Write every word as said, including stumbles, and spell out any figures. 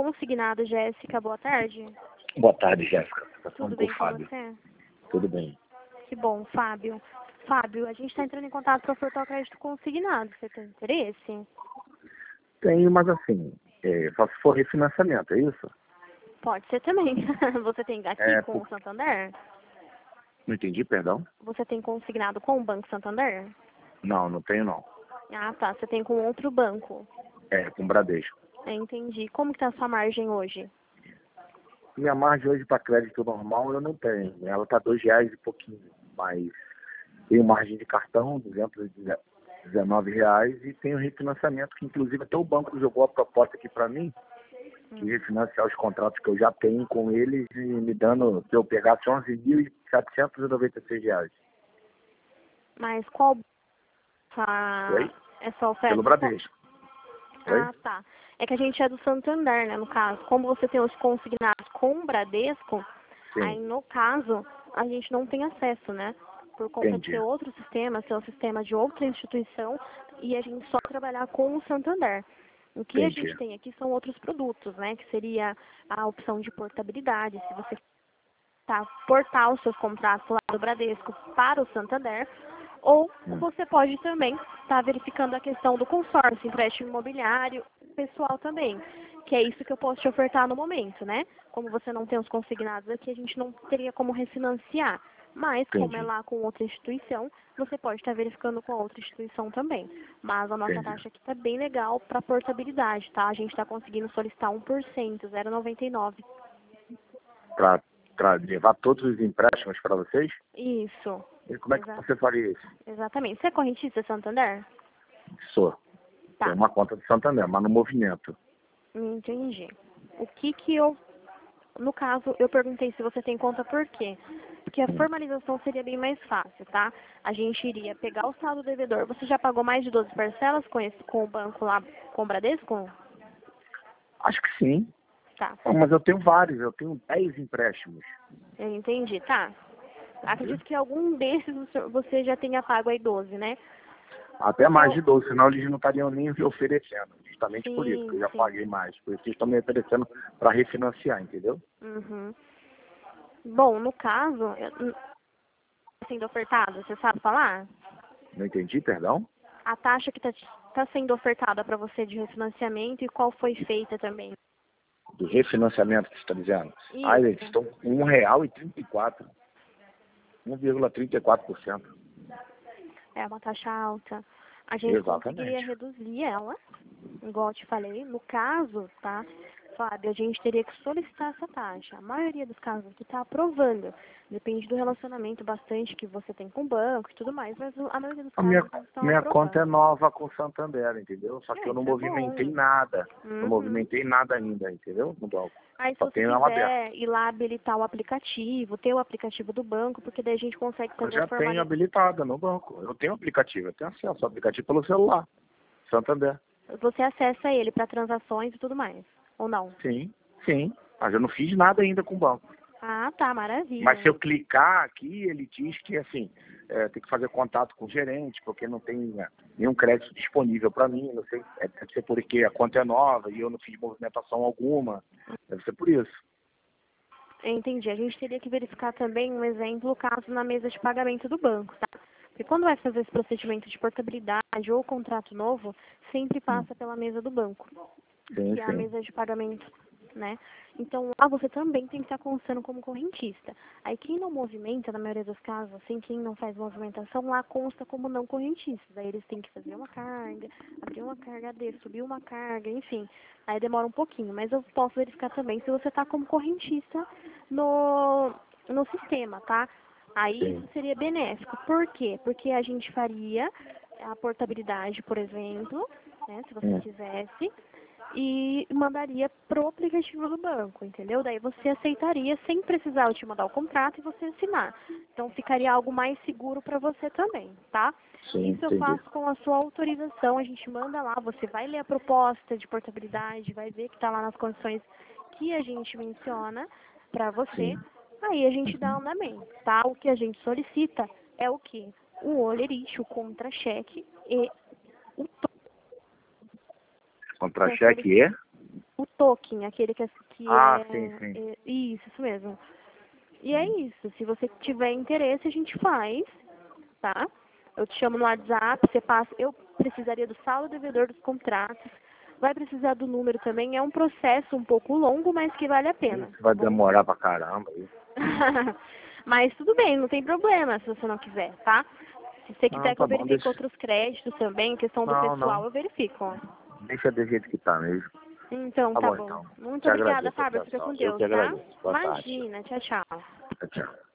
consignado, Jéssica. Boa tarde. Boa tarde, Jéssica. Tá Tudo falando bem com o com Fábio. você? Tudo bem. Que bom, Fábio. Fábio, a gente está entrando em contato para ofertar o crédito consignado. Você tem interesse? Tenho, mas assim, é, só se for refinanciamento, é isso? Pode ser também. Você tem aqui É, com por- o Santander? Não entendi, perdão? Você tem consignado com o Banco Santander? Não, não tenho não. Ah, tá. Você tem com outro banco. É, com Bradesco. Eu entendi. Como que tá a sua margem hoje? Minha margem hoje para crédito normal eu não tenho. Ela tá dois reais e pouquinho, mas tenho margem de cartão, duzentos e dezenove reais, e tenho refinanciamento, que inclusive até o banco jogou a proposta aqui para mim, de refinanciar os contratos que eu já tenho com eles e me dando, se eu pegasse onze mil setecentos e noventa e seis reais. Mas qual essa, Oi? essa oferta? Pelo Bradesco. Oi? Ah, tá. É que a gente é do Santander, né, no caso. Como você tem os consignados com o Bradesco, aí Sim, no caso, a gente não tem acesso, né? Por conta de entendi. ser outro sistema, ser um sistema de outra instituição, e a gente só trabalhar com o Santander. O que a Entendi. gente tem aqui são outros produtos, né? Que seria a opção de portabilidade, se você tá, portar os seus contratos lá do Bradesco para o Santander, ou Hum. você pode também estar verificando a questão do consórcio, empréstimo imobiliário, pessoal também, que é isso que eu posso te ofertar no momento, né? Como você não tem os consignados aqui, a gente não teria como refinanciar, mas como é Entendi. lá com outra instituição, você pode estar verificando com a outra instituição também. Mas a nossa Entendi. taxa aqui está bem legal para portabilidade, tá? A gente está conseguindo solicitar um por cento, zero vírgula noventa e nove. Para para levar todos os empréstimos para vocês? Isso. E como é que Exa- você faria isso? exatamente. Você é correntista Santander? Sou. Tá. Tenho uma conta de Santander, mas no movimento. Entendi. O que que eu... No caso, eu perguntei se você tem conta por quê? Porque a Hum. formalização seria bem mais fácil, tá? A gente iria pegar o saldo devedor. Você já pagou mais de doze parcelas com, esse, com o banco lá, com o Bradesco? Acho que sim. Tá. Ah, mas eu tenho vários, eu tenho dez empréstimos. Eu entendi, tá. Acredito que algum desses o senhor- você já tenha pago aí doze, né? Até Porque mais eu... de doze, senão eles não estariam nem me oferecendo. Justamente por isso, que Sim, eu já sim. paguei mais. Por isso que eles estão me oferecendo para refinanciar, entendeu? Uhum. Bom, no caso, eu- sendo ofertado, você sabe falar? Não entendi, perdão? A taxa que está sendo ofertada para você de refinanciamento e qual foi feita também. Do refinanciamento que você está dizendo. Ah, eles Isso. estão com um real e trinta e quatro. um vírgula trinta e quatro por cento. É uma taxa alta. A gente conseguiria Exatamente. reduzir ela, igual eu te falei. No caso, tá, Fábio, a gente teria que solicitar essa taxa. A maioria dos casos aqui está aprovando. Depende do relacionamento bastante que você tem com o banco e tudo mais, mas a maioria dos A casos minha, eles estão minha conta é aprovando. nova com o Santander, entendeu? Só que É, eu não isso é movimentei bom. nada. Não Uhum. movimentei nada ainda, entendeu? No banco. Aí se Só você tenho ela aberta. quiser ir lá habilitar o aplicativo, ter o aplicativo do banco, porque daí a gente consegue Eu fazer a já tenho formalização. habilitada no banco. Eu tenho aplicativo, eu tenho acesso ao aplicativo pelo celular. Santander. Você acessa ele para transações e tudo mais, ou não? Sim, sim. Mas eu não fiz nada ainda com o banco. Ah, tá, Mas maravilha. se eu clicar aqui, ele diz que, assim, é, tem que fazer contato com o gerente, porque não tem né, nenhum crédito disponível para mim. Não sei, é, deve ser porque a conta é nova e eu não fiz movimentação alguma. Deve ser por isso. Entendi. A gente teria que verificar também um exemplo, caso na mesa de pagamento do banco, tá? Porque quando vai fazer esse procedimento de portabilidade ou contrato novo, sempre Hum, passa pela mesa do banco, sim, que é a sim. mesa de pagamento, né? Então lá você também tem que estar constando como correntista. Aí quem não movimenta, na maioria dos casos, assim, quem não faz movimentação, lá consta como não correntista. Aí eles têm que fazer uma carga, abrir uma carga D, subir uma carga, enfim. Aí demora um pouquinho, mas eu posso verificar também se você está como correntista no, no sistema, tá? Aí Sim. isso seria benéfico. Por quê? Porque a gente faria a portabilidade, por exemplo, né, se você Hum, quisesse, e mandaria pro aplicativo do banco, entendeu? Daí você aceitaria sem precisar eu te mandar o contrato e você assinar. Então ficaria algo mais seguro para você também, tá? sim, Isso eu entendi. faço com a sua autorização, a gente manda lá, você vai ler a proposta de portabilidade, vai ver que está lá nas condições que a gente menciona para você, Sim. aí a gente dá Uhum. andamento, tá? O que a gente solicita é o quê? O olerite, o contra-cheque e o Contra-cheque é? o token, aquele que é... Que Ah, é, sim, sim. é isso, isso mesmo. E é isso, se você tiver interesse, a gente faz, tá? Eu te chamo no WhatsApp, você passa, eu precisaria do saldo devedor dos contratos, vai precisar do número também, é um processo um pouco longo, mas que vale a pena. Isso vai Tá bom? demorar pra caramba. Isso. Mas tudo bem, não tem problema se você não quiser, tá? Se você Não, quiser que tá eu bom, verifique deixa. outros créditos também, questão do Não, pessoal, não. eu verifico, ó. Deixa do jeito que tá mesmo. Então, Tá tá bom, bom. então. Muito Te obrigada, agradeço a Fábio. Fica atenção. com Eu Deus, que tá? agradeço. Boa tarde. Imagina. Tchau, tchau. Tchau, tchau.